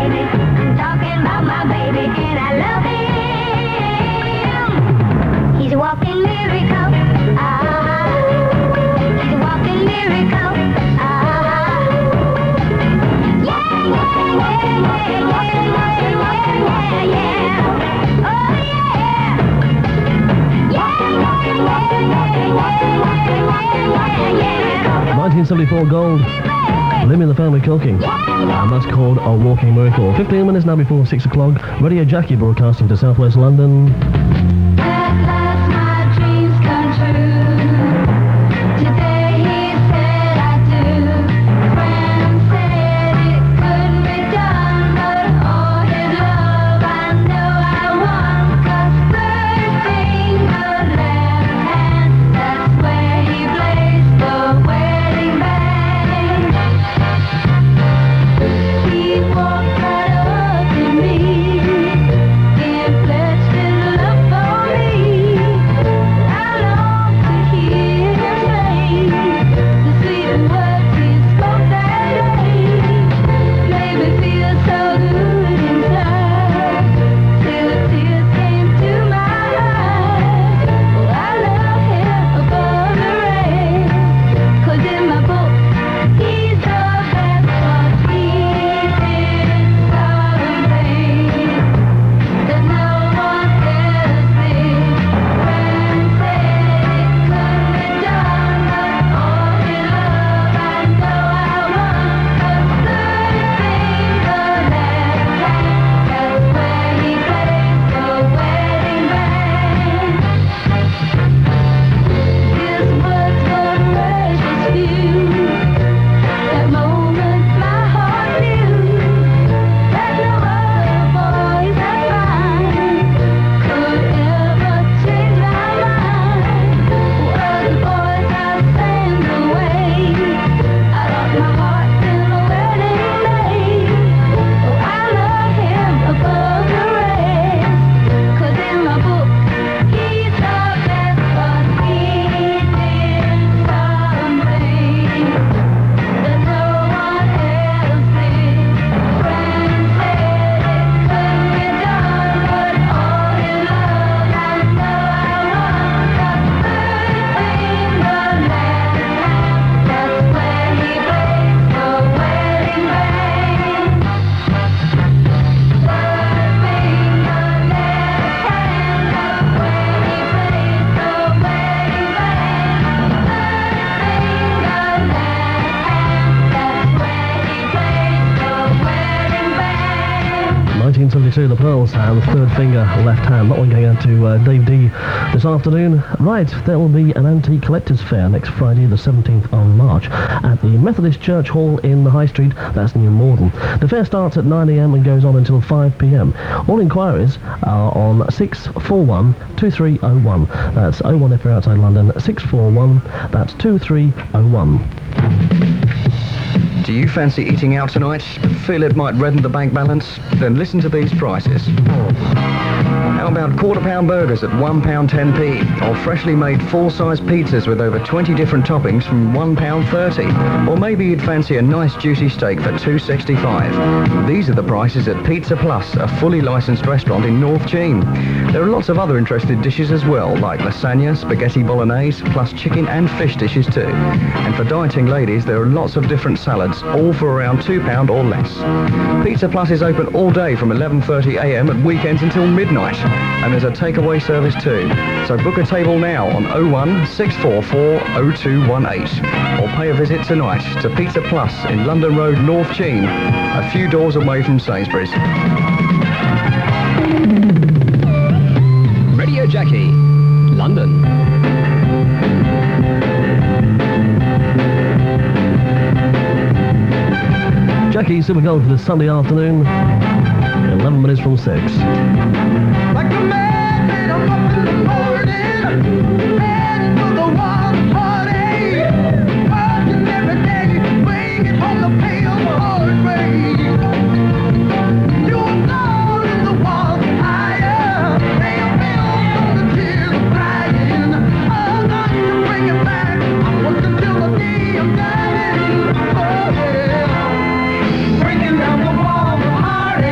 crazy. I'm talking about my baby, and I love him. He's a walking miracle. He's a walking miracle. Yeah. 1974 gold. Limb in the Family Cooking. And that's called A Walking Miracle. 15 minutes now before 6 o'clock. Radio Jackie broadcasting to Southwest London. At last my dreams come true. Today he said I do. Friends said it couldn't be done, but all his love I know I want. 'Cause first finger, left hand, that's where he placed the wedding band. He walked right up to me and pledged his love for me. I long to hear him say the sweetest words he spoke that day. Made me feel so good inside, till the tears came to my eyes. Oh, I love him above the rest, 'cause in my book he's the best, 'cause he did something that no one else did. Friends said it couldn't be done, but all his love I know I want. 'Cause third finger, left hand, that's where he placed the wedding band. His words were precious few. That moment my heart knew that no other voice I find could ever change my mind. Other boys I send away, I lost my heart till the wedding day. Oh, I love him above the rest, 'cause in my book he's the best, 'cause he did something that no one else did. Friends said it couldn't be done, but all his love I know I want. 'Cause third finger, left hand, that's where he placed the wedding band. Third finger, left hand, that's where he placed the wedding band. Third finger, left hand, that's where he placed the wedding band. 1972, The Pearls and Third Finger, Left Hand. That one going out to Dave D this afternoon. Right, there will be an antique collectors fair next Friday, the 17th of March, at the Methodist Church Hall in the High Street. That's New Morden. The fair starts at 9 a.m. and goes on until 5 p.m. All inquiries are on 641 2301. That's 01 if you're outside London. 641, that's 2301. Do you fancy eating out tonight? Feel it might redden the bank balance? Then listen to these prices. How about quarter-pound burgers at £1.10p, or freshly made full-size pizzas with over 20 different toppings from £1.30? Or maybe you'd fancy a nice juicy steak for £2.65. These are the prices at Pizza Plus, a fully licensed restaurant in North Cheam. There are lots of other interesting dishes as well, like lasagna, spaghetti bolognese, plus chicken and fish dishes too. And for dieting ladies, there are lots of different salads, all for around £2 or less. Pizza Plus is open all day from 11:30 a.m. at weekends until midnight. And there's a takeaway service too. So book a table now on 01 644 0218 or pay a visit tonight to Pizza Plus in London Road, North Cheam, a few doors away from Sainsbury's. Radio Jackie, London. Jackie Super Gold for this Sunday afternoon, 11 minutes from 6. Like a man made up in the morning, heading for the wild party, working every day, waiting on the pale hard rain. You're gone in the wild fire, they are built on the tears of crying. I'm not to bring it back, I worked until the day of dying. Oh yeah, breaking down the wall of heartache.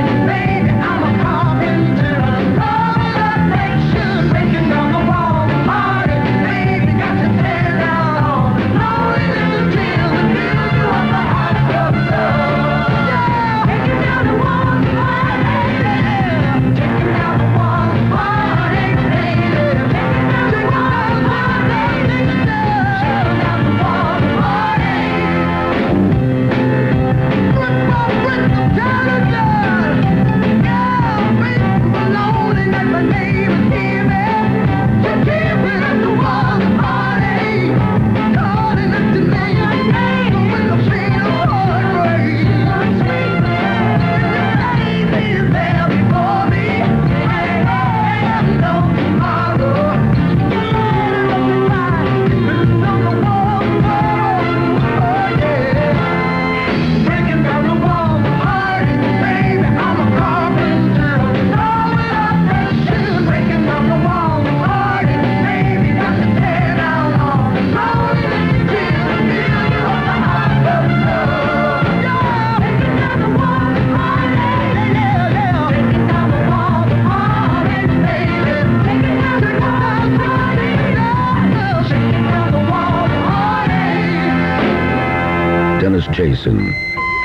Jason.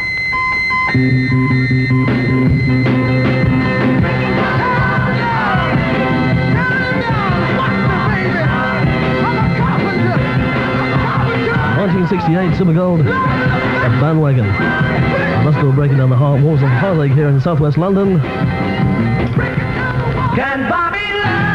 ...1968 Super Gold, a Bandwagon. Let's go breaking down the walls of Heartache here in southwest London. Can buy me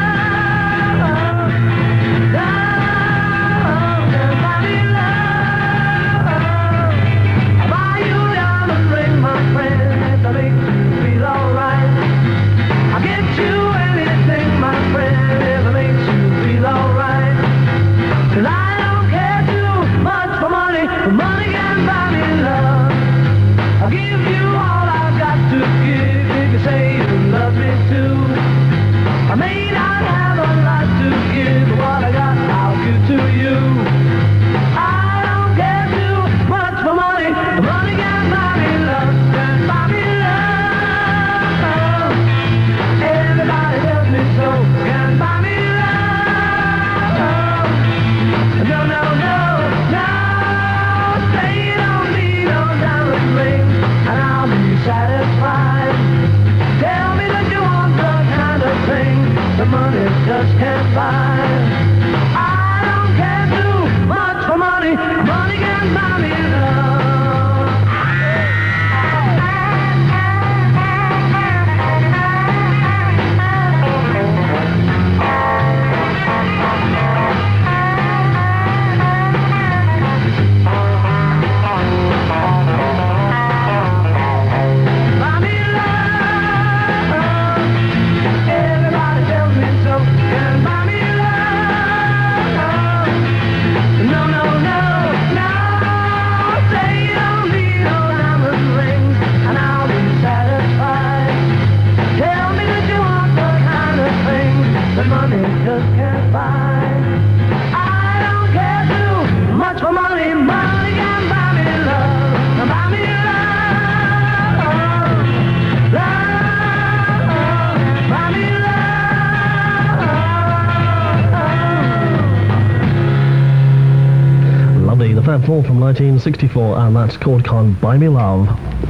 Fab Four from 1964, and that's called Can't Buy Me Love.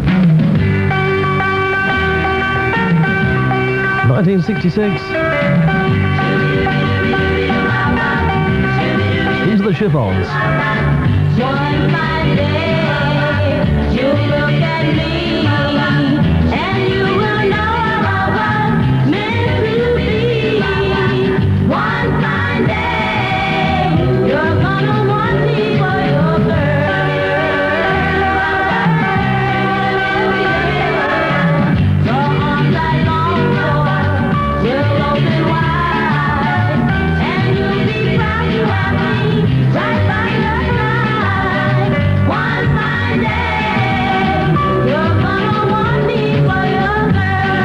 1966. These are the Chiffons. One fine day, you look at me, and you will know I was meant to be. One fine day, you're gonna want me for your girl. The arms I long for will open wide, and you'll be proud to have me right by your side. One fine day, you're gonna want me for your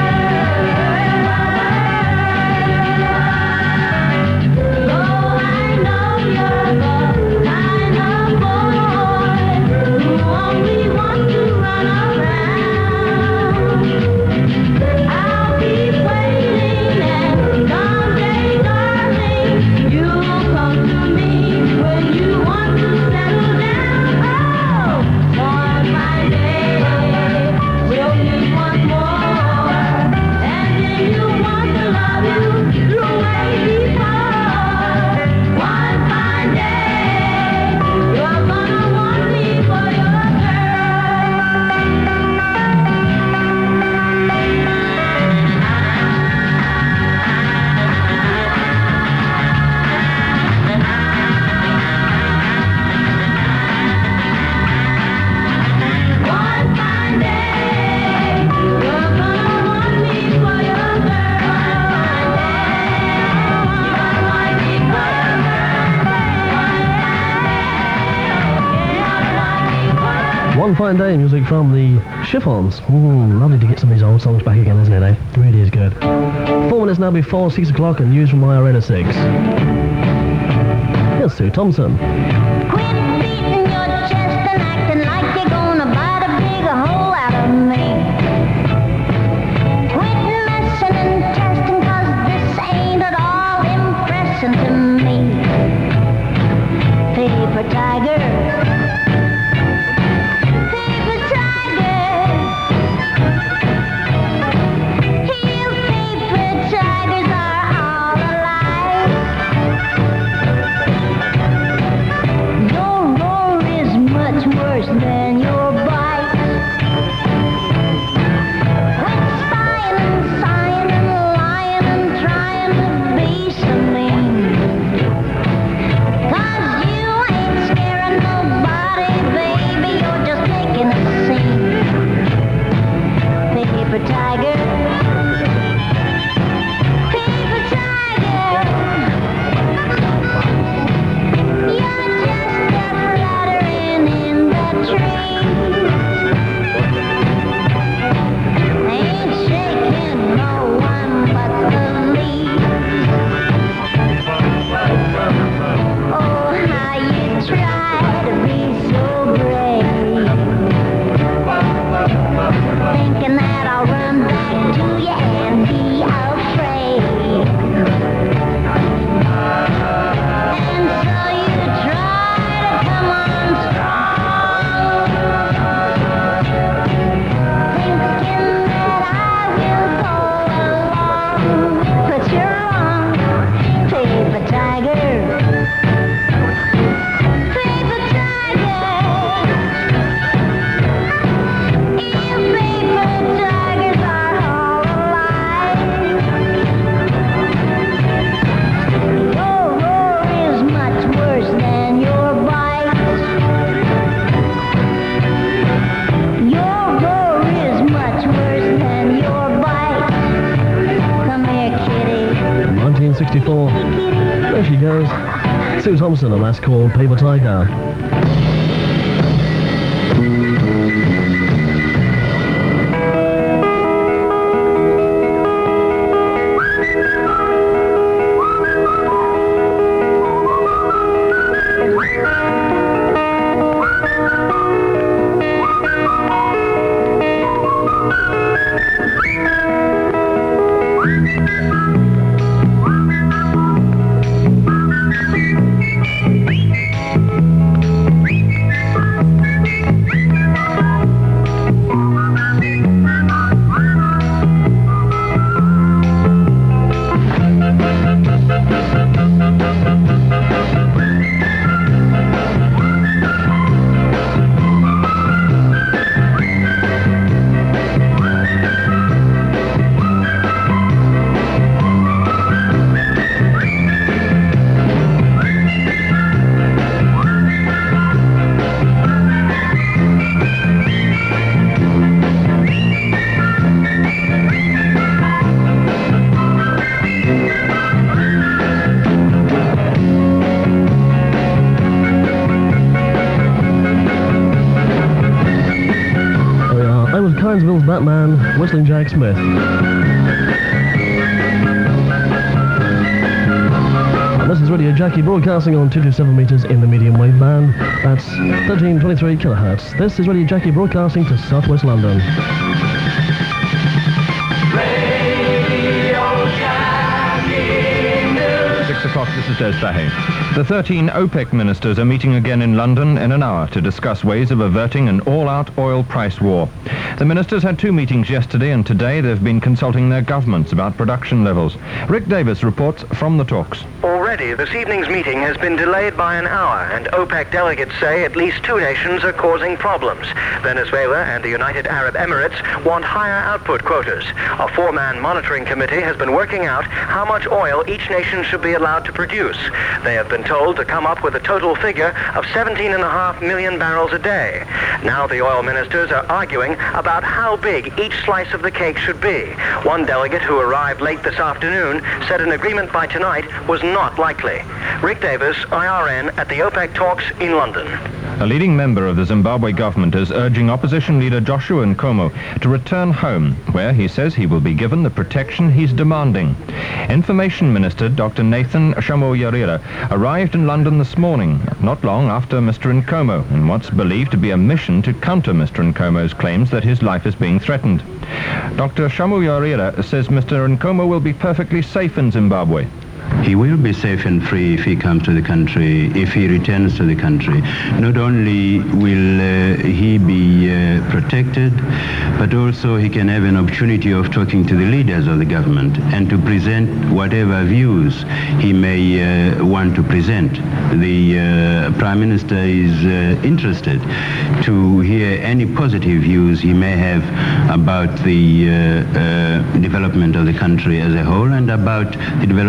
girl. Though I know you're the kind of boy who only wants to run around, I'll keep waiting, and someday, darling, you'll come to me when you want to settle down. Oh, one fine day, we'll meet once more, and then you'll want to love you the way before. One fine day, you're gonna want me for your One fine day, you're gonna want me for your girl. One Fine Day, music from the Chiffons. Lovely to get some of these old songs back again, isn't it, eh? It really is good. 4 minutes now before 6 o'clock, and news from IRN at 6. Here's Sue Thompson. Quit beating your chest and acting like you're gonna bite a big hole out of me. Quit messing and testing, 'cause this ain't at all impressing to me. Paper tiger, tiger. Paper tiger. You're just a fluttering in the trees. Ain't shaking no one but the leaves. Oh, how you try to be so brave, thinking that I'll run back to you and be afraid. And so you try to come on strong, thinking that I will go along, but you're wrong, paper tiger. Paper tiger. You paper tigers are all alive. Your roar is much worse than your bite. Your roar is much worse than your bite. Come here, kitty. 1964. There she goes. Sue Thompson, and that's called Paper Tiger. Carnesville's Batman, Whistling Jack Smith. And this is Radio Jackie, broadcasting on 227 meters in the medium wave band. That's 1323 kilohertz. This is Radio Jackie, broadcasting to southwest London. 6 o'clock, this is Des Sahay. The 13 OPEC ministers are meeting again in London in an hour to discuss ways of averting an all-out oil price war. The ministers had two meetings yesterday, and today they've been consulting their governments about production levels. Rick Davis reports from the talks. Already, this evening's meeting has been delayed by an hour, and OPEC delegates say at least two nations are causing problems. Venezuela and the United Arab Emirates want higher output quotas. A four-man monitoring committee has been working out how much oil each nation should be allowed to produce. They have been told to come up with a total figure of 17.5 million barrels a day. Now the oil ministers are arguing about how big each slice of the cake should be. One delegate who arrived late this afternoon said an agreement by tonight was not likely. Rick Davis, IRN, at the OPEC talks in London. A leading member of the Zimbabwe government is urging opposition leader Joshua Nkomo to return home, where he says he will be given the protection he's demanding. Information Minister Dr. Nathan Shamoyarira arrived in London this morning, not long after Mr. Nkomo, in what's believed to be a mission to counter Mr. Nkomo's claims that his life is being threatened. Dr. Shamoyarira says Mr. Nkomo will be perfectly safe in Zimbabwe. He will be safe and free if he comes to the country, if he returns to the country. Not only will he be protected, but also he can have an opportunity of talking to the leaders of the government and to present whatever views he may want to present. The Prime Minister is interested to hear any positive views he may have about the development of the country as a whole and about the development of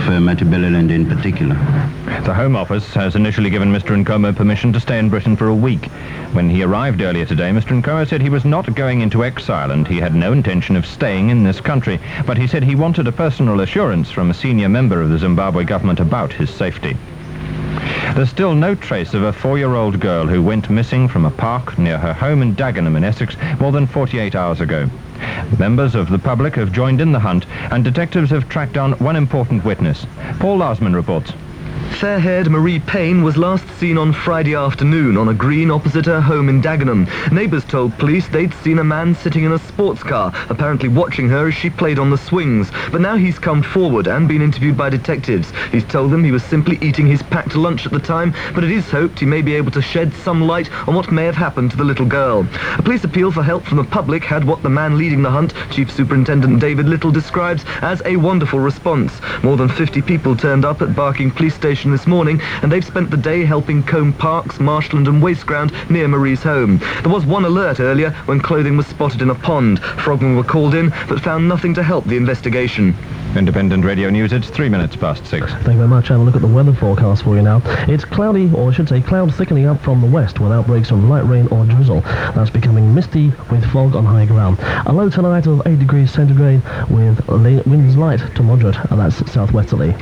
Matabeleland in particular. The Home Office has initially given Mr. Nkomo permission to stay in Britain for a week. When he arrived earlier today, Mr. Nkomo said he was not going into exile and he had no intention of staying in this country, but he said he wanted a personal assurance from a senior member of the Zimbabwe government about his safety. There's still no trace of a 4-year-old girl who went missing from a park near her home in Dagenham in Essex more than 48 hours ago. Members of the public have joined in the hunt and detectives have tracked down one important witness. Paul Larsman reports. Fair-haired Marie Payne was last seen on Friday afternoon on a green opposite her home in Dagenham. Neighbours told police they'd seen a man sitting in a sports car, apparently watching her as she played on the swings. But now he's come forward and been interviewed by detectives. He's told them he was simply eating his packed lunch at the time, but it is hoped he may be able to shed some light on what may have happened to the little girl. A police appeal for help from the public had what the man leading the hunt, Chief Superintendent David Little, describes as a wonderful response. More than 50 people turned up at Barking Police Station this morning, and they've spent the day helping comb parks, marshland and waste ground near Marie's home. There was one alert earlier when clothing was spotted in a pond. Frogmen were called in, but found nothing to help the investigation. Independent Radio News, it's 3 minutes past 6. Thank you very much. Have a look at the weather forecast for you now. It's cloudy, or I should say cloud thickening up from the west with outbreaks of light rain or drizzle. That's becoming misty with fog on high ground. A low tonight of 8 degrees centigrade with winds light to moderate, and that's southwesterly.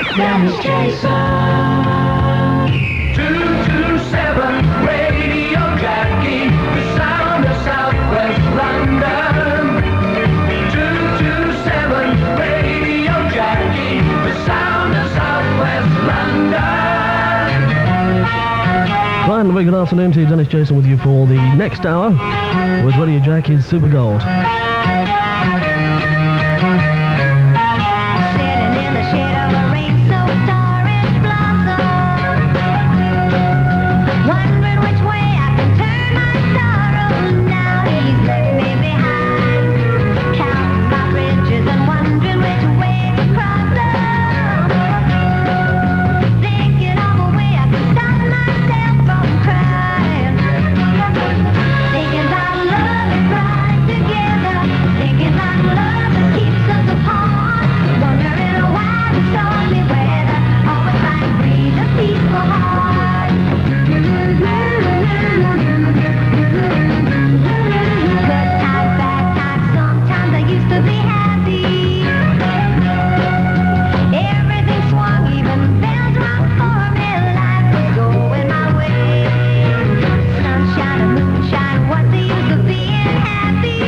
227 Radio Jackie, the sound of Southwest London. 227 Radio Jackie, the sound of Southwest London. Right, and a very good afternoon to you. Dennis Jason with you for the next hour with Radio Jackie's Super Gold. Sitting in the shade of a rain-soaked orange blossom, wondering which way I can turn my sorrow. Now he's left me behind, counting my bridges and wondering which way to cross them. Thinking of a way I can stop myself from crying. Thinking about love and pride together. Thinking about love that keeps us apart. Wondering why the stormy weather always trying to breathe a peaceful heart. Good times, bad times, sometimes I used to be happy. Everything swung, even bells rung for me. Life was going my way. Sunshine and moonshine, what's the use of being happy?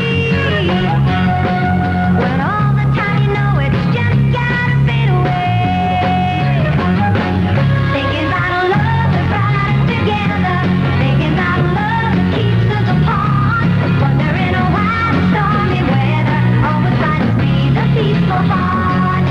When all the time you know it's just gotta fade away. Thinking about a love that brought us together. Thinking about a love that keeps us apart. Wondering why the stormy weather always tries to breathe a peaceful heart.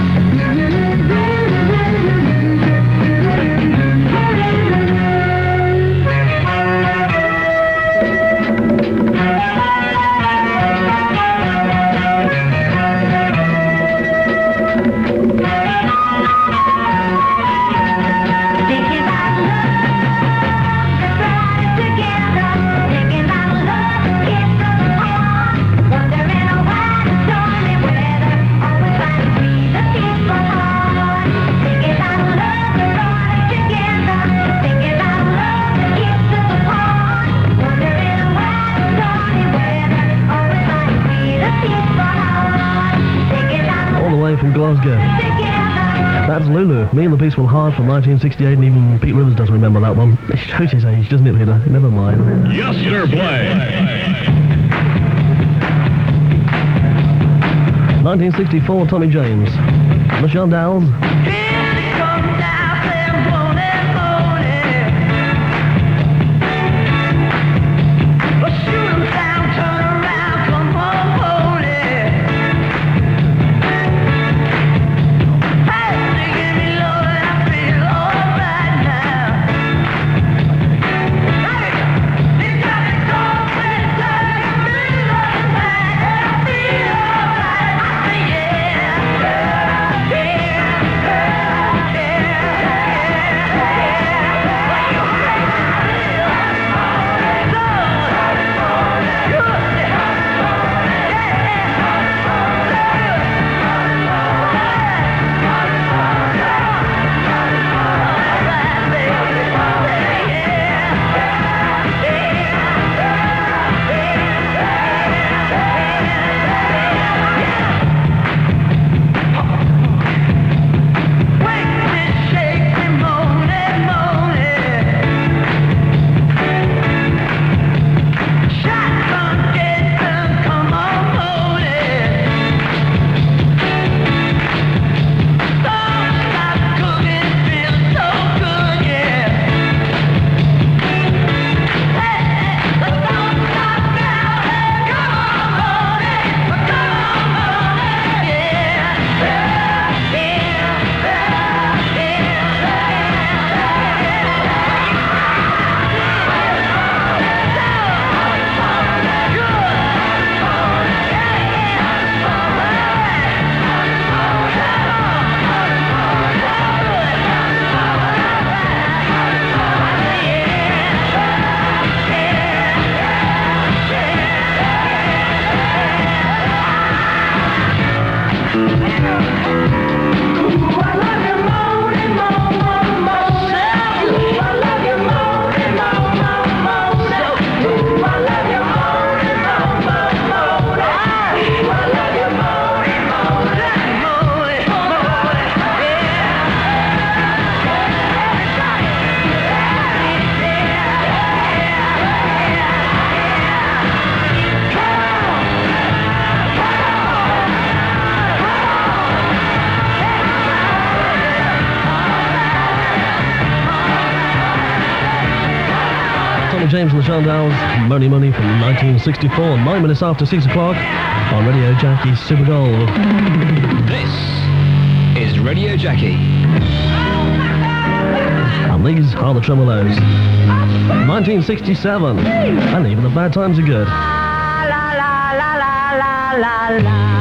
Thinking about love that brought us together. Thinking about love that keeps us apart. Wondering why the stormy weather always tries to breathe a peaceful heart. Thinking about love that brought us together. Thinking about love that keeps us apart. Wondering why the stormy weather always tries to breathe a peaceful heart. Thinking about All the way from Glasgow. together. That's Lulu, Me and the Peaceful Heart from 1968, and even Pete Rivers doesn't remember that one. It shows his age, doesn't it, Peter? Never mind. Yes, sir, play. 1964, Tommy James. The Shondells. Yeah. James and the Shandals, Money Money from 1964, 9 minutes after 6 o'clock on Radio Jackie's Super Gold. This is Radio Jackie. And these are the Tremolos. 1967, and even the bad times are good. La la la la la la la.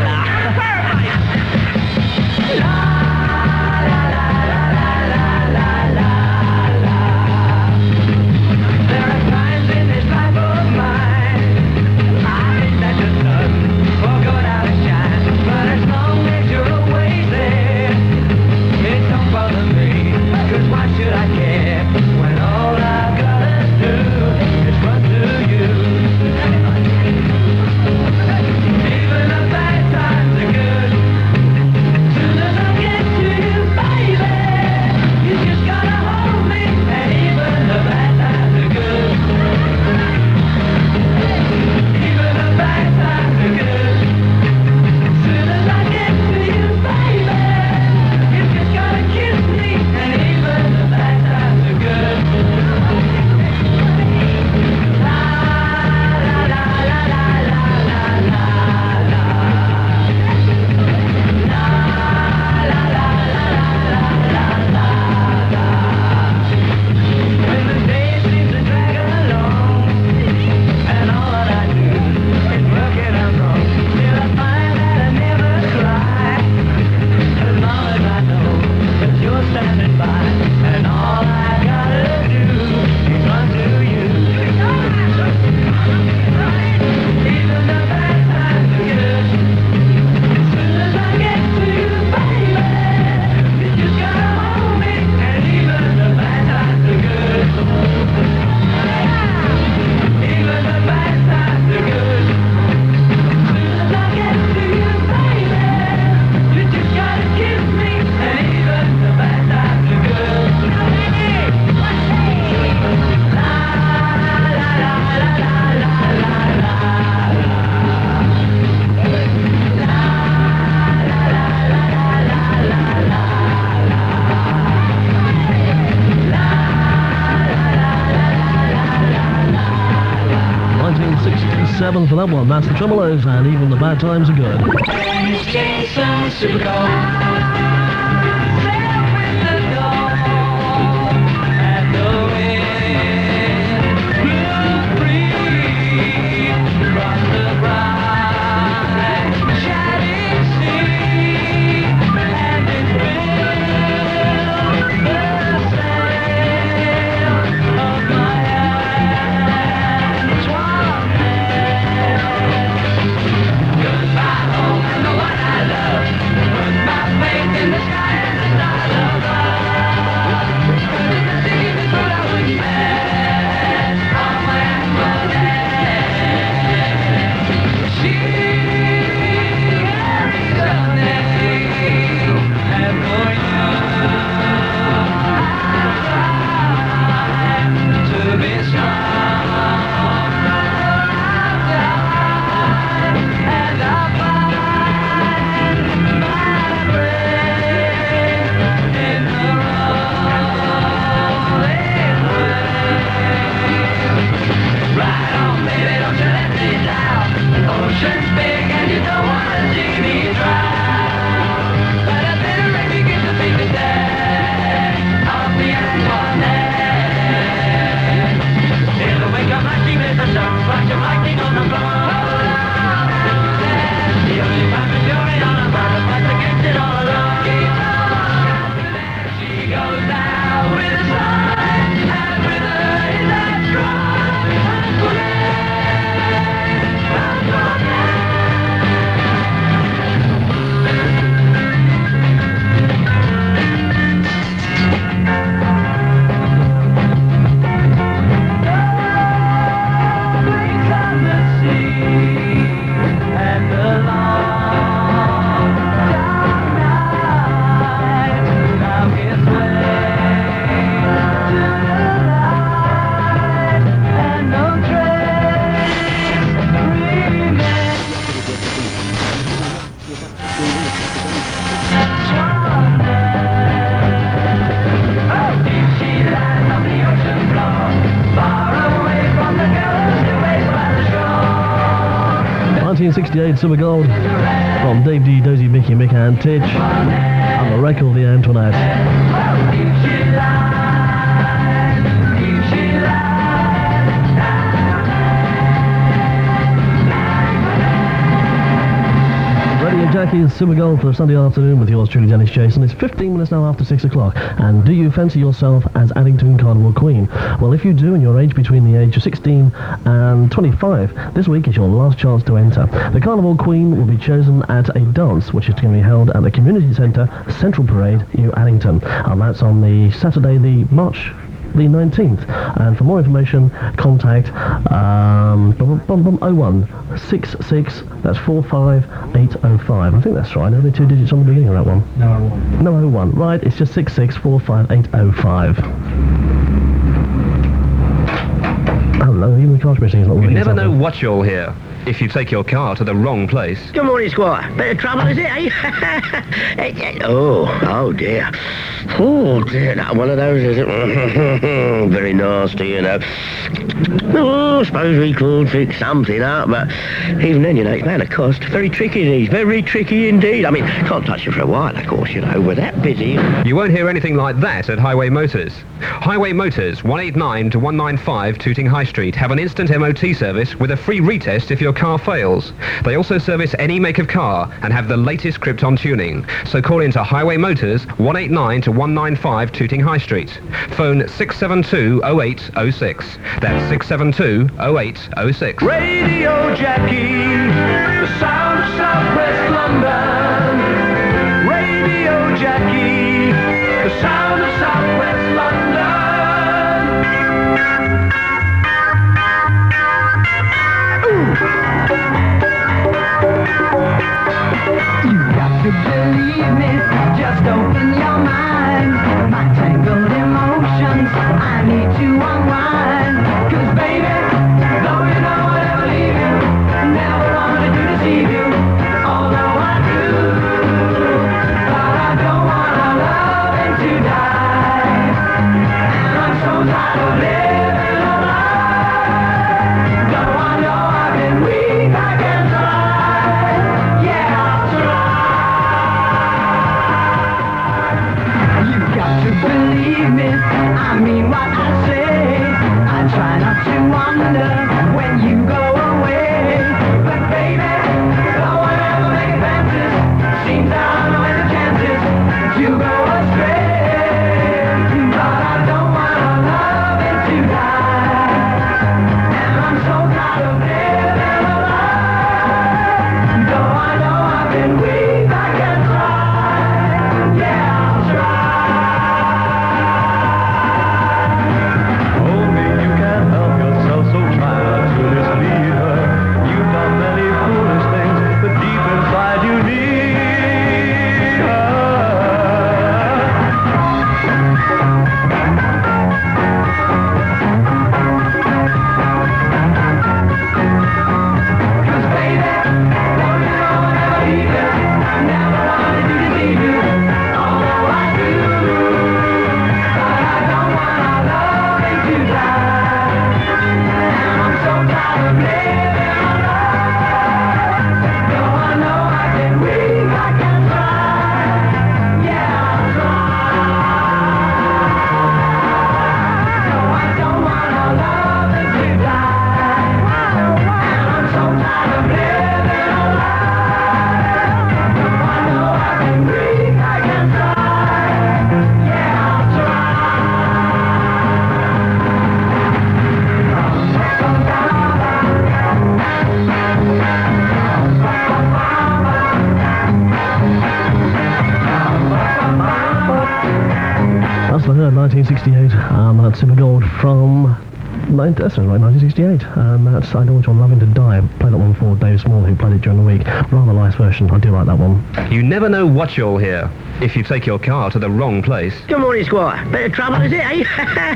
For that one, that's the Tremolos, and even the bad times are good. Faith in 1968 Super Gold from Dave D, Dozy, Mickey, Mick and Titch. And the record, The Antoinette. Radio Jackie's Super Gold for Sunday afternoon with yours truly, Dennis Jason. It's 15 minutes now after 6 o'clock. And do you fancy yourself as Addington Carnival Queen? Well, if you do and you're aged between the age of 16 and 25, this week is your last chance to enter. The Carnival Queen will be chosen at a dance which is going to be held at the Community Centre, Central Parade, New Addington. And that's on the Saturday, the March the 19th. And for more information, contact 0166, that's 45805. I think that's right. Are there 2 digits on the beginning of that one? No 01. Right, it's just 6645805. Hello, even the car machine is not working. You never know what you'll hear if you take your car to the wrong place. Good morning, Squire. Bit of trouble, is it, eh? Oh dear. Oh dear, not one of those, is it? Very nasty, you know. Oh, I suppose we could fix something up, but even then, you know, it's bound to cost. Very tricky, these. Very tricky indeed. I mean, can't touch them for a while, of course, you know. We're that busy. You won't hear anything like that at Highway Motors. Highway Motors, 189 to 195 Tooting High Street, have an instant MOT service with a free retest if your car fails. They also service any make of car and have the latest Krypton tuning. So call into Highway Motors, 189 to 195 Tooting High Street. Phone 672-0806. That's 672-0806. Radio Jackie, the sound of Southwest London. Radio Jackie, the sound of Southwest London. You got to believe me, just open your mind. My tangled emotions, I need to unwind. 'Cause baby, though you know I'll never leave you, never wanted to deceive you, although I do. But I don't want our loving to die, and I'm so tired of living a lie. Though I know I've been weak, I can try. Yeah, I'll try. You got to believe me, I mean what I say. I try not to wonder when you go away. But baby, though I never make advances, seems I don't know any chances to go astray. But I don't want our loving to die, and I'm so tired of living a lie. Though I know I've been weak, I can try. Yeah, I'll try. Only you can help yourself, so try not to mislead her. You've done many foolish things, but deep inside you need her. 'Cause baby, though you know I'll never leave you, never wanted to deceive you, although I do. But I don't want our loving to die, and I'm so tired of living a lie. Though I know I've been weak, I can try. Yeah, I'll try. No, I don't want our loving to die, and I'm so tired of living a lie. Though I know I've been weak, I can try. Yeah, I'll try. That's the third 1968. That's Super Gold from 1968. That's I Know What You're Loving to Die. Played that one for Dave Small, who played it during the week. Rather nice version. I do like that one. You never know what you'll hear if you take your car to the wrong place. Good morning, Squire. Bit of trouble, is it, eh?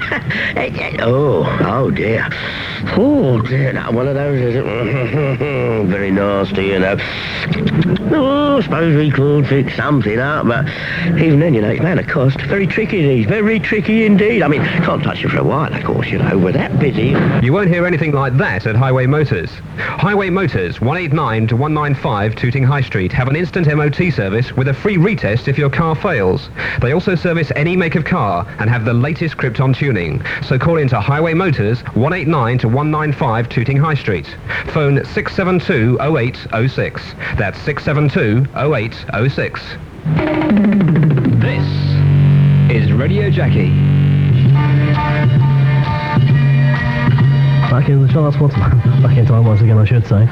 Oh dear. Oh dear, not one of those, is it? Very nasty, you know. Oh, I suppose we could fix something up, but even then, it's man of cost. Very tricky, these. Very tricky indeed. I mean, can't touch it for a while, of course, we're that busy. You won't hear anything like that at Highway Motors. Highway Motors, 189 to 195 Tooting High Street, have an instant MOT service with a free retest if your car fails. They also service any make of car and have the latest Krypton tuning. So call into Highway Motors, 189 to 195 Tooting High Street. Phone 672-0806. That's 672-0806. This is Radio Jackie. Back in the charts, back in time once again, I should say.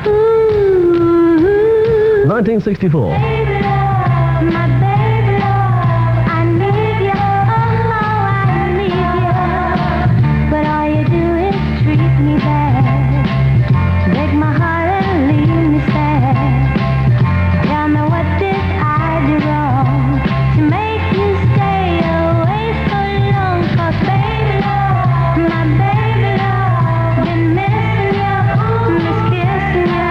1964. My baby, I need you, oh, I need you. But all you do is treat me bad, break my heart and leave me sad. Tell me what did I do wrong to make you stay away so long? 'Cause baby, my baby, been missing you, miss kissing you.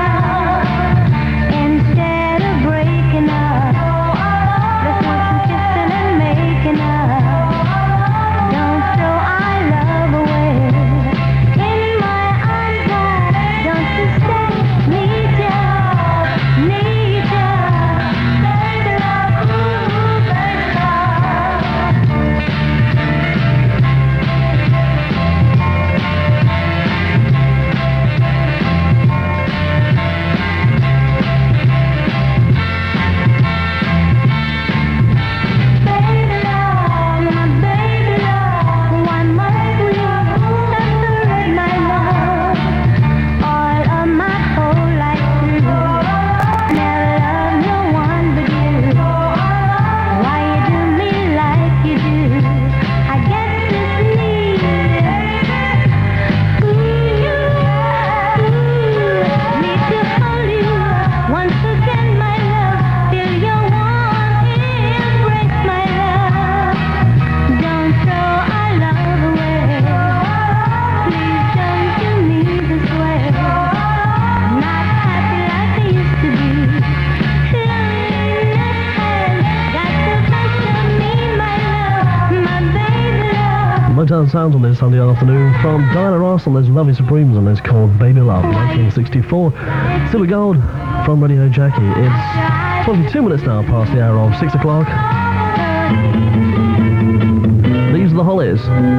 Instead of breaking up, let's want some kissing and making up. Don't throw our love away. In my arms, don't you stay? Need ya, need ya. Baby love, ooh, baby Baby love, my baby love, why must we separate, my love? All of my whole life through, never loved no one but you. Why you do me like you do? I guess it's need to hold you once again, my love. Feel your warm embrace, my love. Don't throw our love away. Please don't do me this way. Not happy like I used to be. Loneliness has got the best of me, my love, my baby love. Motown sounds on this Sunday afternoon from Diana Ross and there's Lovey Supremes and it's called Baby Love, 1964. Silver Gold from Radio Jackie. It's 22 minutes now past the hour of 6 o'clock. These are the Hollies.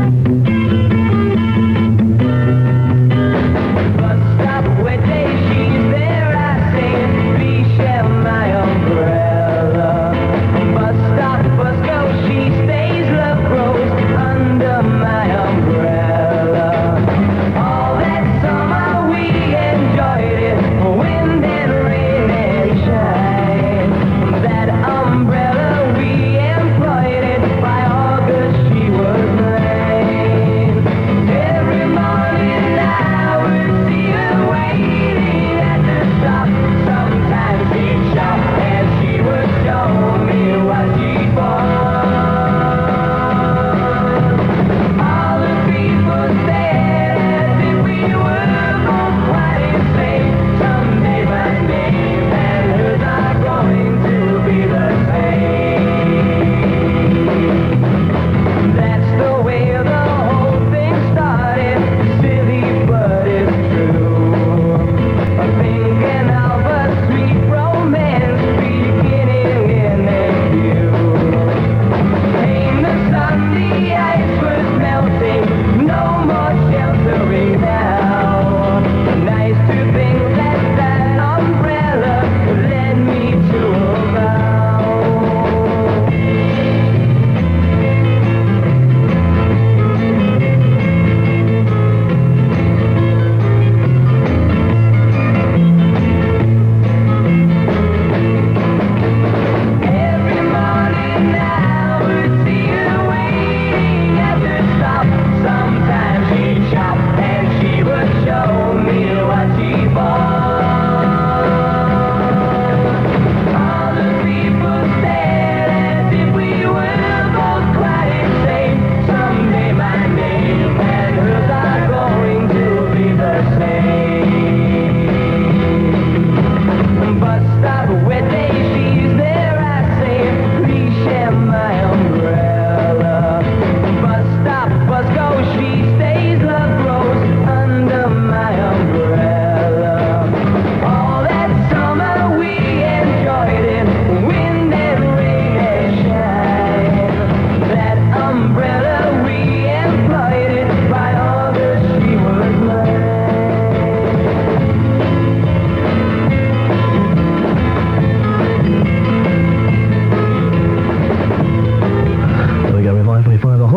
Bus stop, where day she's there, I say, please share my umbrella. Bus stop, bus go, she stays, love grows under my umbrella. All that summer we enjoyed it, wind and rain and shine. That umbrella we employed it, by August she was mine.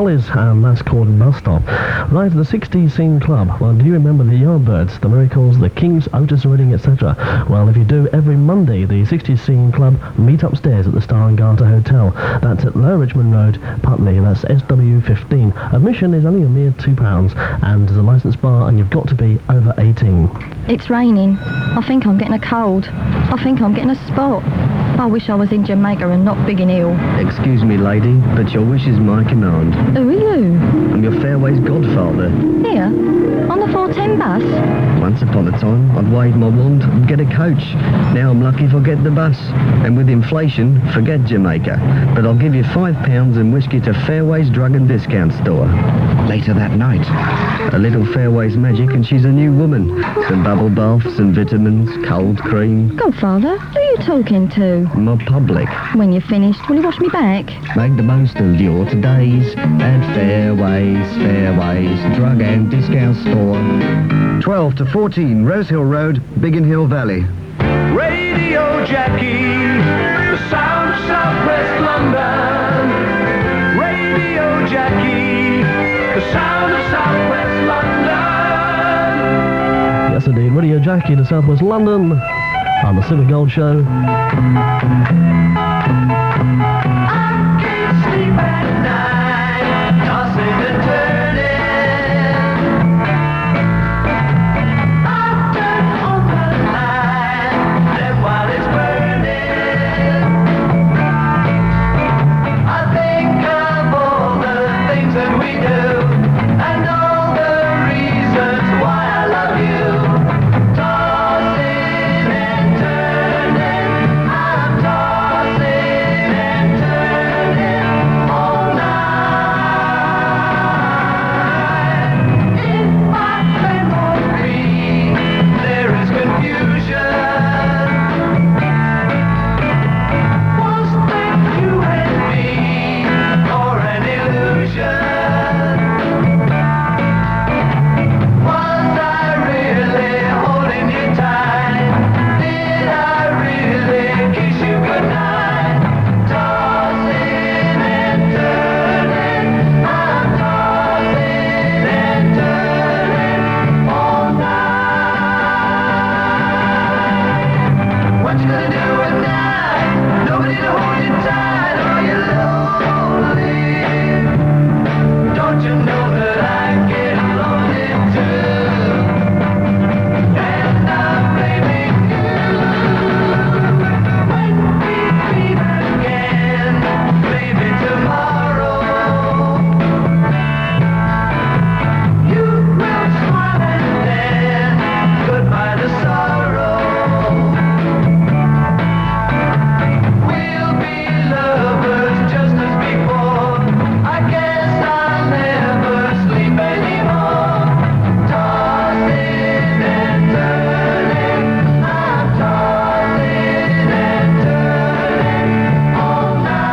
Wallis, and that's called Bus Stop. Right, the 60s Scene Club. Well, do you remember the Yardbirds, the Miracles, the Kings, Otis Redding, etc.? Well, if you do, every Monday, the 60s Scene Club meet upstairs at the Star and Garter Hotel. That's at Lower Richmond Road, Putney. That's SW15. Admission is only a mere £2, and there's a licensed bar, and you've got to be over 18. It's raining. I think I'm getting a cold. I think I'm getting a spot. I wish I was in Jamaica and not big and ill. Excuse me, lady, but your wish is my command. Who are you? I'm your Fairways godfather. Here? On the 410 bus? Once upon a time, I'd wave my wand and get a coach. Now I'm lucky if I get the bus. And with inflation, forget Jamaica. But I'll give you £5 and whiskey to Fairways Drug and Discount Store. Later that night, a little Fairways magic and she's a new woman. Some bubble baths and vitamins, cold cream. Godfather, who are you talking to? My public. When you're finished, will you wash me back? Make the most of your todays at Fairways Drug and Discount Store. 12 to 14 Rose Hill Road, Biggin Hill Valley. Radio Jackie, the sound of Southwest London. Radio Jackie, the sound of Southwest London. Yes, indeed. Radio Jackie to Southwest London on the Silver Gold Show. I can't sleep at night, tossing and turning. I turn on the light, then while it's burning, I think of all the things that we do, and all the reasons why I love you. Tossing and turning, I'm tossing and turning all night. In my memory, there is confusion. Was that you and me, or an illusion? Was I really holding you tight? Did I really kiss you goodnight? Tossing and turning, I'm tossing and turning all night. What you gonna do at night? Nobody to hold you tight. Are you lonely? Don't you know that I get lonely too? And I'm blaming you. When we meet again, maybe tomorrow, you will smile and then goodbye to sorrow. We'll be lovers just as before. I guess I'll never sleep anymore. Tossing and turning, I'm tossing and turning all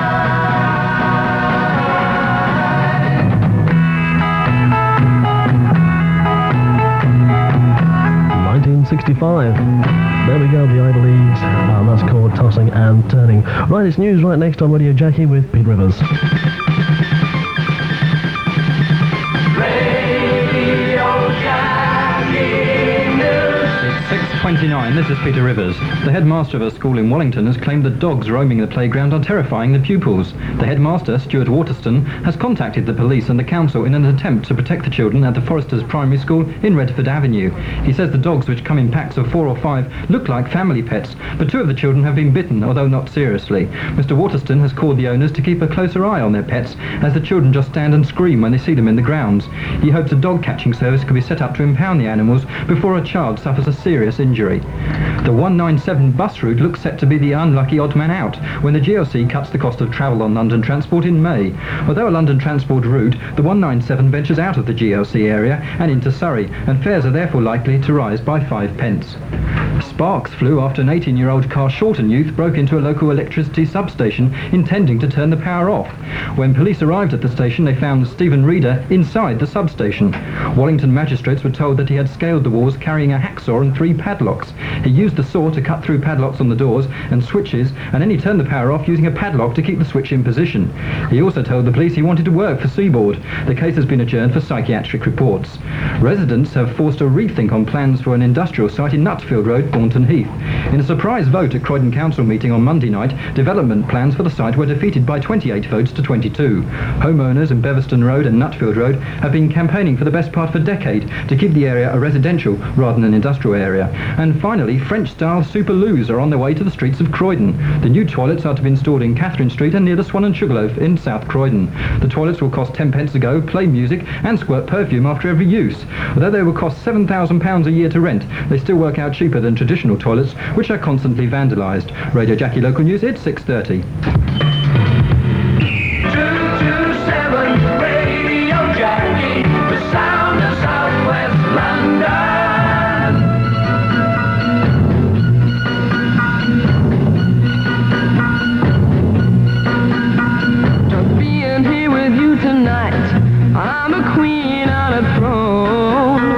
night. 1965. There we go, the Ivories, and that's called Tossing and Turning. Right, it's news right next on Radio Jackie with Pete Rivers. Radio Jackie News. It's 6:29. This is Peter Rivers. The headmaster of a school in Wallington has claimed that dogs roaming the playground are terrifying the pupils. The headmaster, Stuart Waterston, has contacted the police and the council in an attempt to protect the children at the Foresters Primary School in Redford Avenue. He says the dogs, which come in packs of 4 or 5, look like family pets, but 2 of the children have been bitten, although not seriously. Mr. Waterston has called the owners to keep a closer eye on their pets, as the children just stand and scream when they see them in the grounds. He hopes a dog catching service can be set up to impound the animals before a child suffers a serious injury. The 197 bus route looks set to be the unlucky odd man out when the GLC cuts the cost of travel on London Transport in May. Although a London Transport route, the 197 ventures out of the GLC area and into Surrey, and fares are therefore likely to rise by 5 pence. Sparks flew after an 18-year-old Carshalton youth broke into a local electricity substation intending to turn the power off. When police arrived at the station, they found Stephen Reeder inside the substation. Wallington magistrates were told that he had scaled the walls carrying a hacksaw and 3 padlocks. padlocks. He used the saw to cut through padlocks on the doors and switches, and then he turned the power off using a padlock to keep the switch in position. He also told the police he wanted to work for Seaboard. The case has been adjourned for psychiatric reports. Residents have forced a rethink on plans for an industrial site in Nutfield Road, Thornton Heath. In a surprise vote at Croydon Council meeting on Monday night, development plans for the site were defeated by 28 votes to 22. Homeowners in Beverston Road and Nutfield Road have been campaigning for the best part of a decade to keep the area a residential rather than an industrial area. And finally, French-style super loos are on their way to the streets of Croydon. The new toilets are to be installed in Catherine Street and near the Swan and Sugarloaf in South Croydon. The toilets will cost 10 pence a go, play music and squirt perfume after every use. Although they will cost £7,000 a year to rent, they still work out cheaper than traditional toilets, which are constantly vandalised. Radio Jackie Local News, it's 6:30. 227 Radio Jackie, the sound of Southwest London. Just being here with you tonight, I'm a queen on a throne.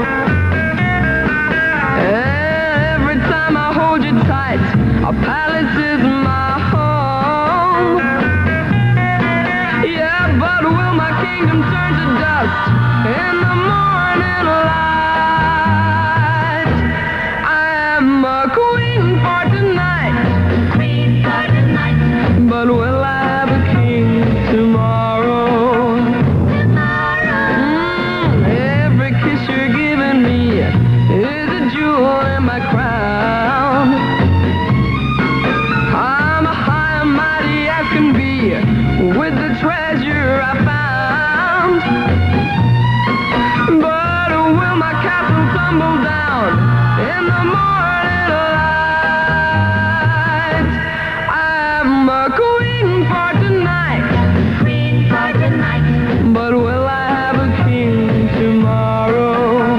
Every time I hold you tight, a palace is my home. Yeah, but will my kingdom turn to dust in the morning light? I am a queen for tonight, but will I have a king tomorrow? Every kiss you're giving me is a jewel in my crown. I'm a high and mighty as can be with the treasure I found. But will my castle tumble down in the morning light? I'm a queen for tonight, but will I have a king tomorrow?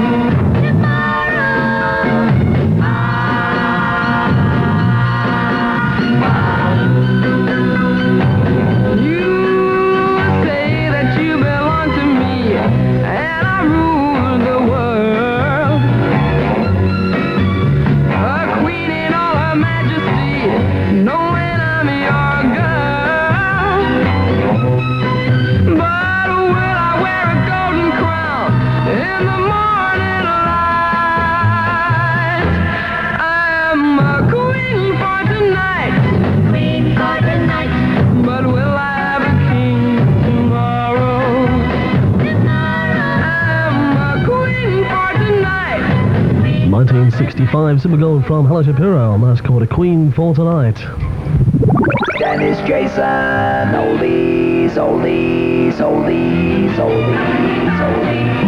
1965, Super Gold from Hello Shapiro, and that's called A Queen for Tonight. Dennis Jason, oldies, oldies, oldies, oldies, oldies,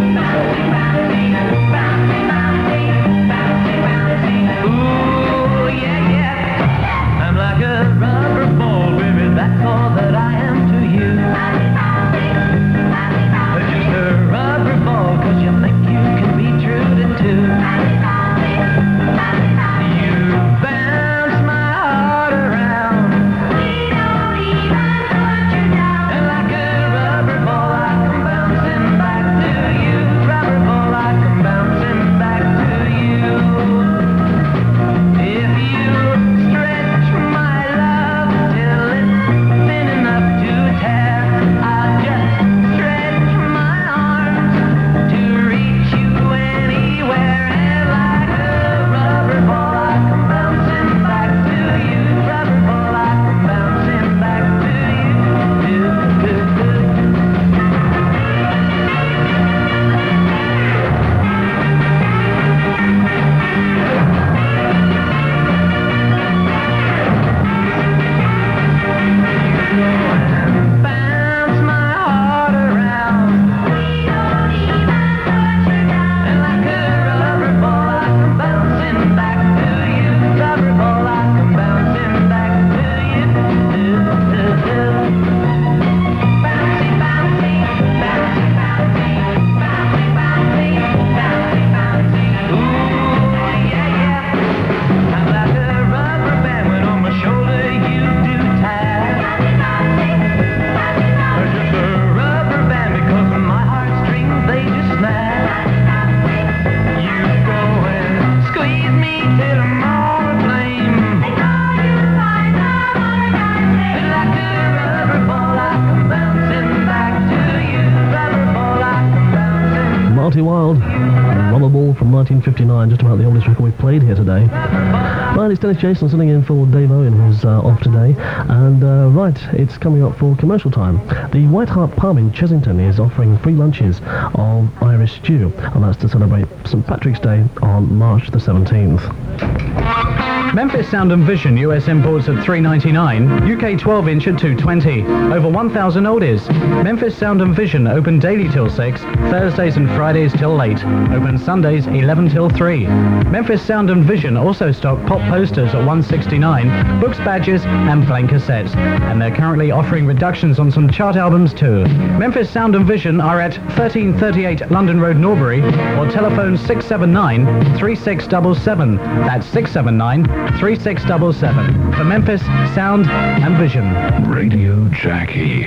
Ooh, yeah, yeah. I'm like a rubber ball, baby, that's all that I am to you. Just a rubber ball, 'cause you think you can be true to two. You bounce my heart around, and like a rubber ball I come bouncing back to you. 1959, just about the oldest record we've played here today. Right, it's Dennis Jason sitting in for Dave Owen, who's off today. And right, it's coming up for commercial time. The White Hart Pub in Chesington is offering free lunches of Irish stew, and that's to celebrate St Patrick's Day on March the 17th. Memphis Sound and Vision US imports at $3.99, UK 12-inch at $2.20. Over 1,000 oldies. Memphis Sound and Vision open daily till 6, Thursdays and Fridays till late. Open Sundays 11 till 3. Memphis Sound and Vision also stock pop posters at $1.69, books, badges and blank cassettes. And they're currently offering reductions on some chart albums too. Memphis Sound and Vision are at 1338 London Road, Norbury, or telephone 679-3677. That's 679-3677 for Memphis Sound and Vision. Radio Jackie.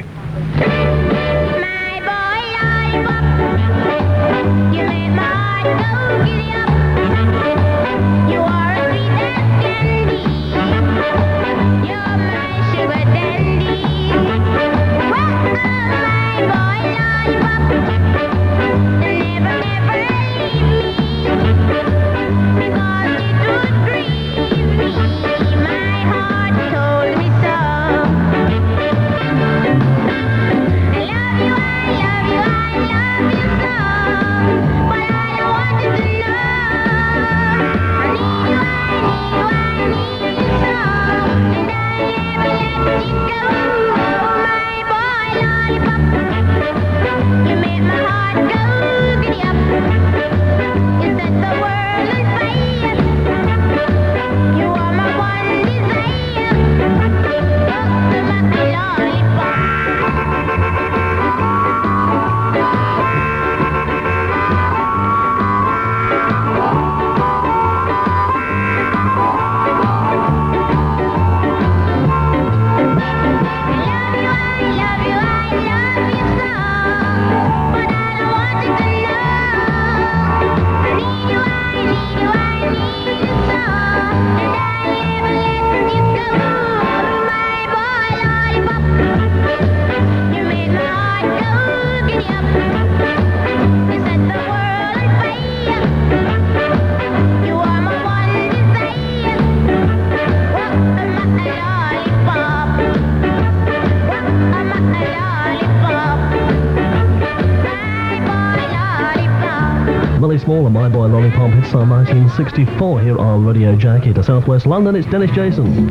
Willie Small and My Boy Lollipop, hits on 1964 here on Radio Jackie. To Southwest London, it's Dennis Jason.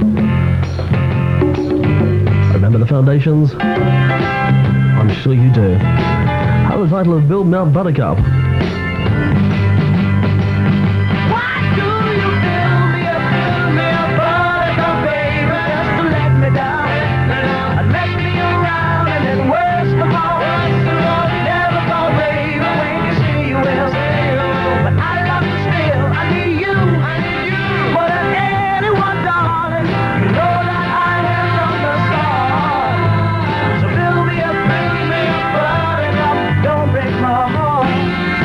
Remember the Foundations? I'm sure you do. How the title of Build Me Up Buttercup? Don't break my heart.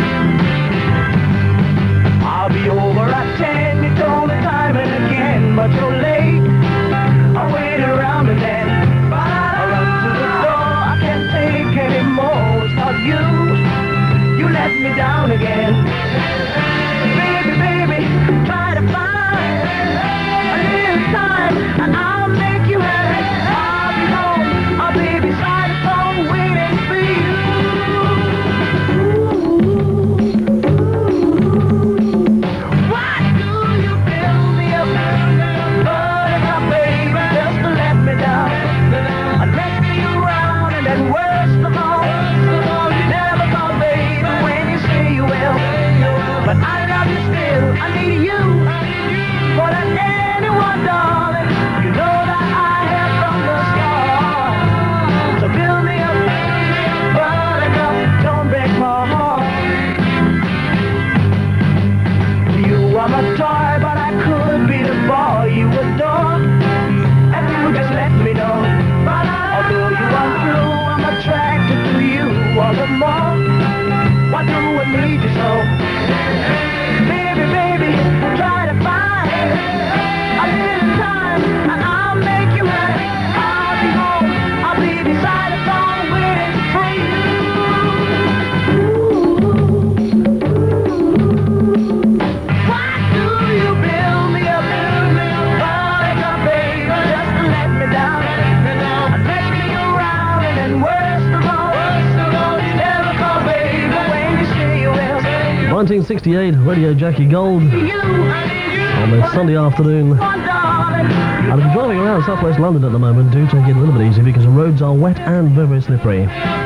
1968, Radio Jackie Gold on this Sunday afternoon. And if you're driving around southwest London at the moment, do take it a little bit easy because the roads are wet and very, very slippery.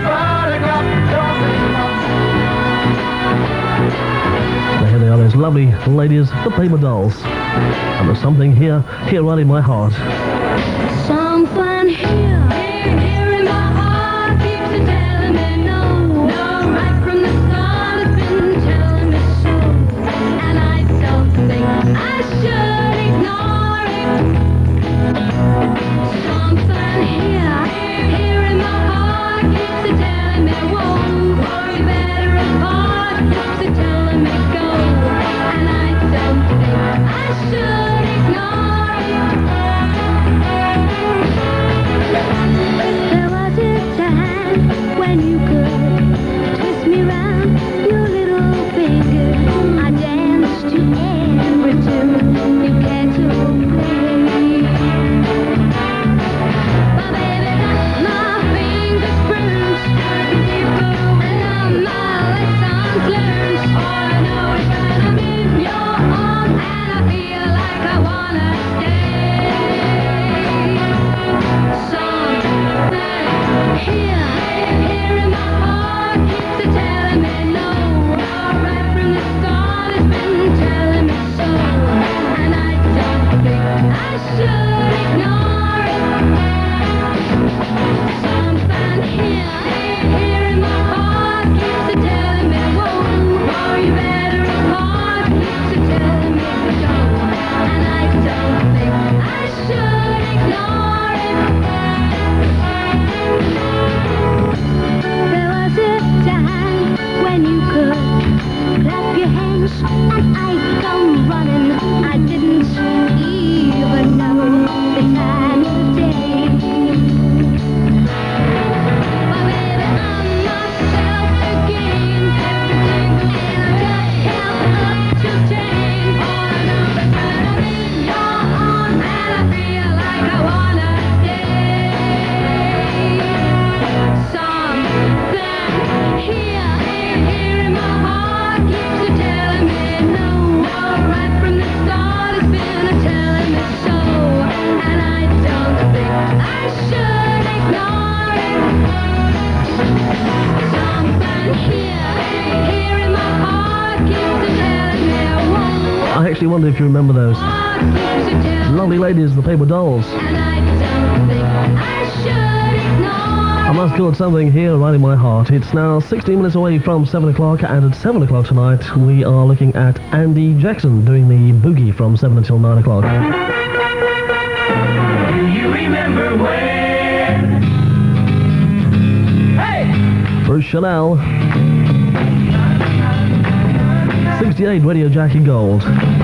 Now here they are, those lovely ladies, the Paper Dolls. And there's something here right in my heart. Something here in my heart keeps on telling me no. Right from the start it's been telling me so. And I don't think I should ignore it. Something here in my heart keeps on telling me whoa. You better apart, keeps on telling me go. And I don't think I should ignore it. There was a time when you could twist me round your little finger. I danced to every tune you cared to play. But baby, my fingers bruised, and now my lessons learned. All I know is that I'm in your arms, and I feel like I wanna stay. Here in my heart keeps it telling me no. Right from the start it's been telling me so. And I don't think I should ignore it. Something here in my heart keeps it telling me whoa. You better apart keeps it telling me go. And I don't think I should ignore it. There was a time when you could clap your hands and I'd come running. I didn't even know the time of day. But baby, I'm myself again. Everything and I got held up to tame. All I know is that I'm in your arms and I feel like I wanna stay. Something here in my heart keeps it telling me no. Right from the start it's been telling me so. And I don't think I should ignore it. Something here in my heart keeps it telling me whoa. I actually wonder if you remember those Keeps it telling lovely ladies, the Paper Dolls. and I don't think I should ignore And that's called Something Here Right in My Heart. It's now 16 minutes away from 7 o'clock, and at 7 o'clock tonight we are looking at Andy Jackson doing the boogie from 7 until 9 o'clock. Do you remember when? Hey! Bruce Chanel. 68 Radio Jackie Gold.